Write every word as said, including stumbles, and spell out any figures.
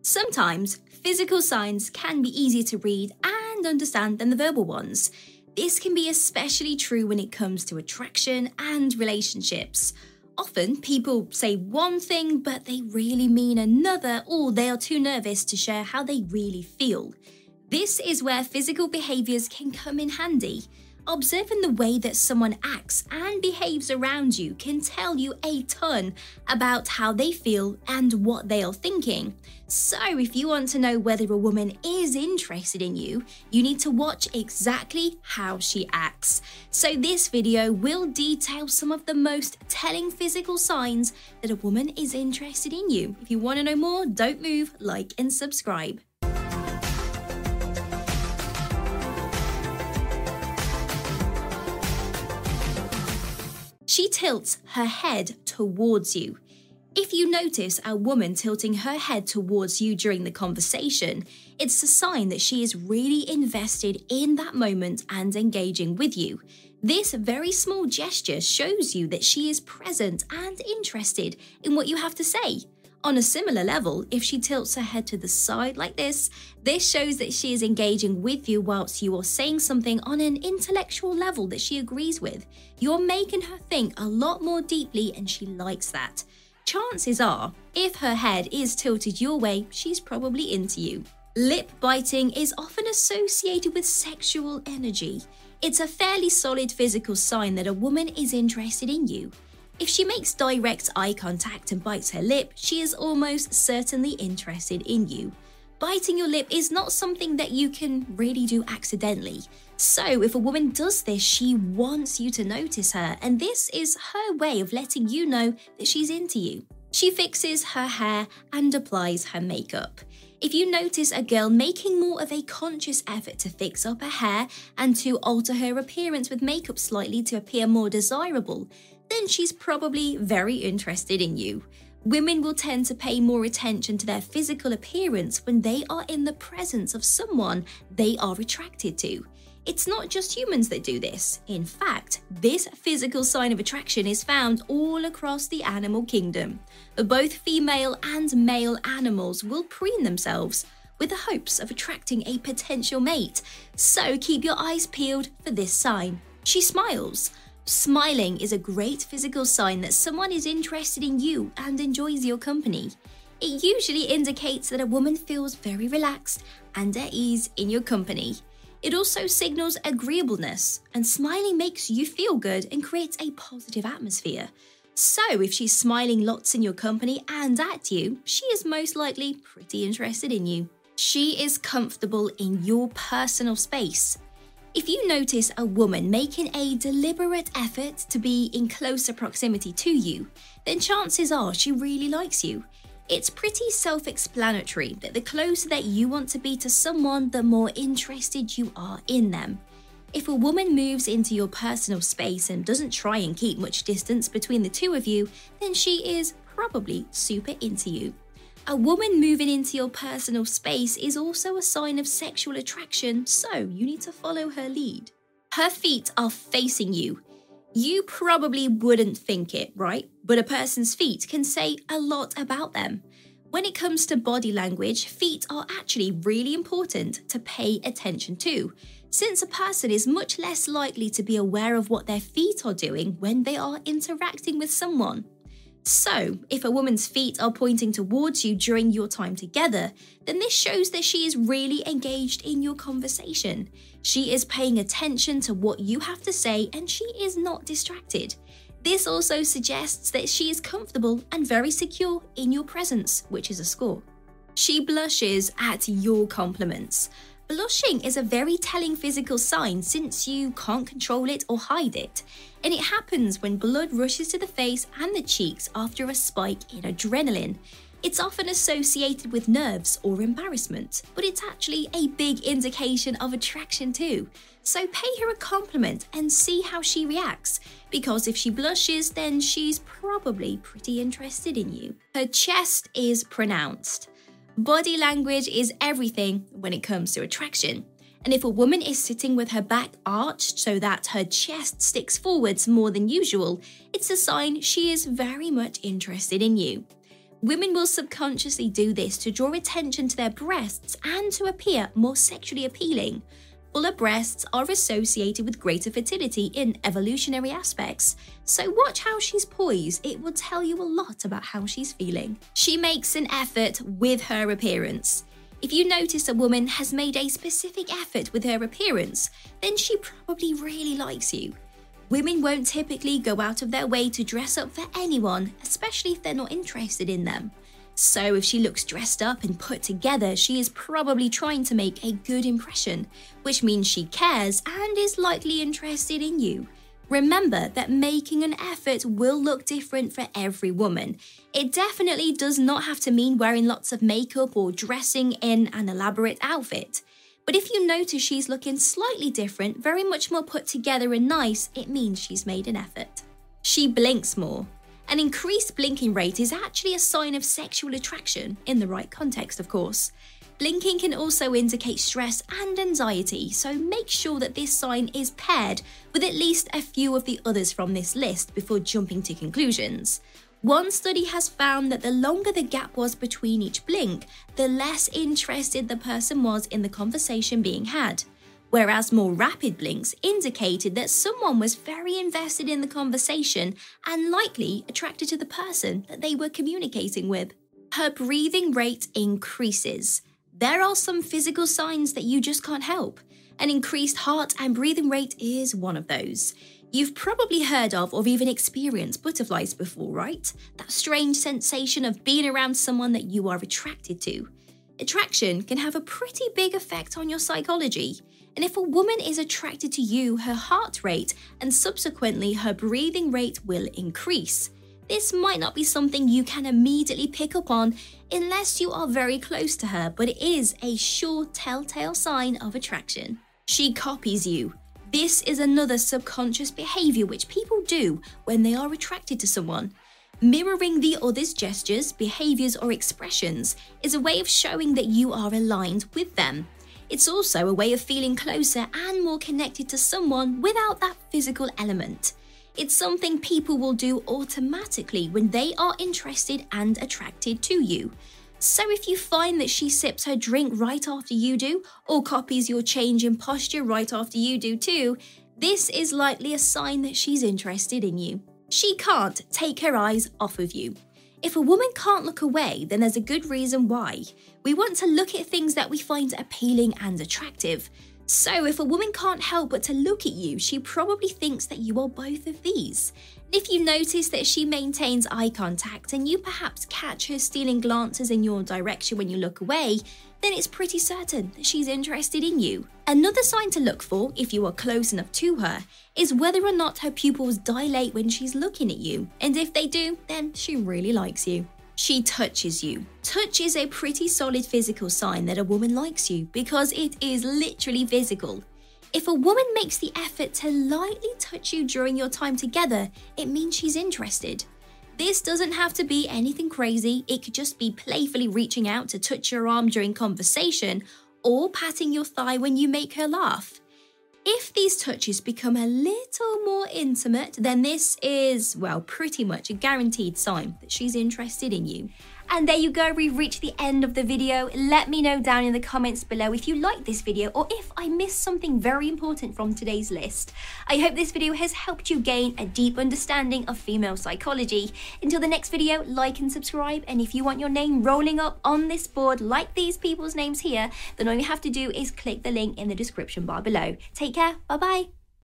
Sometimes, physical signs can be easier to read and understand than the verbal ones. This can be especially true when it comes to attraction and relationships. Often, people say one thing, but they really mean another, or they are too nervous to share how they really feel. This is where physical behaviors can come in handy. Observing the way that someone acts and behaves around you can tell you a ton about how they feel and what they are thinking. So if you want to know whether a woman is interested in you, you need to watch exactly how she acts. So this video will detail some of the most telling physical signs that a woman is interested in you. If you want to know more, don't move, like and subscribe. She tilts her head towards you. If you notice a woman tilting her head towards you during the conversation, it's a sign that she is really invested in that moment and engaging with you. This very small gesture shows you that she is present and interested in what you have to say. On a similar level, if she tilts her head to the side like this, this shows that she is engaging with you whilst you are saying something on an intellectual level that she agrees with. You're making her think a lot more deeply and she likes that. Chances are, if her head is tilted your way, she's probably into you. Lip biting is often associated with sexual energy. It's a fairly solid physical sign that a woman is interested in you. If she makes direct eye contact and bites her lip, she is almost certainly interested in you. Biting your lip is not something that you can really do accidentally. So if a woman does this, she wants you to notice her, and this is her way of letting you know that she's into you. She fixes her hair and applies her makeup. If you notice a girl making more of a conscious effort to fix up her hair and to alter her appearance with makeup slightly to appear more desirable, then she's probably very interested in you. Women will tend to pay more attention to their physical appearance when they are in the presence of someone they are attracted to. It's not just humans that do this. In fact, this physical sign of attraction is found all across the animal kingdom. Both female and male animals will preen themselves with the hopes of attracting a potential mate. So keep your eyes peeled for this sign. She smiles. Smiling is a great physical sign that someone is interested in you and enjoys your company. It usually indicates that a woman feels very relaxed and at ease in your company. It also signals agreeableness, and smiling makes you feel good and creates a positive atmosphere. So if she's smiling lots in your company and at you, she is most likely pretty interested in you. She is comfortable in your personal space. If you notice a woman making a deliberate effort to be in closer proximity to you, then chances are she really likes you. It's pretty self-explanatory that the closer that you want to be to someone, the more interested you are in them. If a woman moves into your personal space and doesn't try and keep much distance between the two of you, then she is probably super into you. A woman moving into your personal space is also a sign of sexual attraction, so you need to follow her lead. Her feet are facing you. You probably wouldn't think it, right? But a person's feet can say a lot about them. When it comes to body language, feet are actually really important to pay attention to, since a person is much less likely to be aware of what their feet are doing when they are interacting with someone. So, if a woman's feet are pointing towards you during your time together, then this shows that she is really engaged in your conversation. She is paying attention to what you have to say and she is not distracted. This also suggests that she is comfortable and very secure in your presence, which is a score. She blushes at your compliments. Blushing is a very telling physical sign since you can't control it or hide it, and it happens when blood rushes to the face and the cheeks after a spike in adrenaline. It's often associated with nerves or embarrassment, but it's actually a big indication of attraction too. So pay her a compliment and see how she reacts, because if she blushes, then she's probably pretty interested in you. Her chest is pronounced. Body language is everything when it comes to attraction. And if a woman is sitting with her back arched so that her chest sticks forwards more than usual, it's a sign she is very much interested in you. Women will subconsciously do this to draw attention to their breasts and to appear more sexually appealing. Fuller breasts are associated with greater fertility in evolutionary aspects, so watch how she's poised. It will tell you a lot about how she's feeling. She makes an effort with her appearance. If you notice a woman has made a specific effort with her appearance, then she probably really likes you. Women won't typically go out of their way to dress up for anyone, especially if they're not interested in them. So if she looks dressed up and put together, she is probably trying to make a good impression, which means she cares and is likely interested in you. Remember that making an effort will look different for every woman. It definitely does not have to mean wearing lots of makeup or dressing in an elaborate outfit. But if you notice she's looking slightly different, very much more put together and nice, it means she's made an effort. She blinks more. An increased blinking rate is actually a sign of sexual attraction, in the right context, of course. Blinking can also indicate stress and anxiety, so make sure that this sign is paired with at least a few of the others from this list before jumping to conclusions. One study has found that the longer the gap was between each blink, the less interested the person was in the conversation being had, whereas more rapid blinks indicated that someone was very invested in the conversation and likely attracted to the person that they were communicating with. Her breathing rate increases. There are some physical signs that you just can't help. An increased heart and breathing rate is one of those. You've probably heard of or even experienced butterflies before, right? That strange sensation of being around someone that you are attracted to. Attraction can have a pretty big effect on your psychology. And if a woman is attracted to you, her heart rate and subsequently her breathing rate will increase. This might not be something you can immediately pick up on unless you are very close to her, but it is a sure telltale sign of attraction. She copies you. This is another subconscious behavior which people do when they are attracted to someone. Mirroring the other's gestures, behaviors, or expressions is a way of showing that you are aligned with them. It's also a way of feeling closer and more connected to someone without that physical element. It's something people will do automatically when they are interested and attracted to you. So if you find that she sips her drink right after you do, or copies your change in posture right after you do too, this is likely a sign that she's interested in you. She can't take her eyes off of you. If a woman can't look away, then there's a good reason why. We want to look at things that we find appealing and attractive. So if a woman can't help but to look at you, she probably thinks that you are both of these. And if you notice that she maintains eye contact and you perhaps catch her stealing glances in your direction when you look away, then it's pretty certain that she's interested in you. Another sign to look for, if you are close enough to her, is whether or not her pupils dilate when she's looking at you. And if they do, then she really likes you. She touches you. Touch is a pretty solid physical sign that a woman likes you because it is literally physical. If a woman makes the effort to lightly touch you during your time together, it means she's interested. This doesn't have to be anything crazy. It could just be playfully reaching out to touch your arm during conversation or patting your thigh when you make her laugh. If these touches become a little more intimate, then this is, well, pretty much a guaranteed sign that she's interested in you. And there you go, we've reached the end of the video. Let me know down in the comments below if you liked this video or if I missed something very important from today's list. I hope this video has helped you gain a deep understanding of female psychology. Until the next video, like and subscribe. And if you want your name rolling up on this board like these people's names here, then all you have to do is click the link in the description bar below. Take care, bye bye.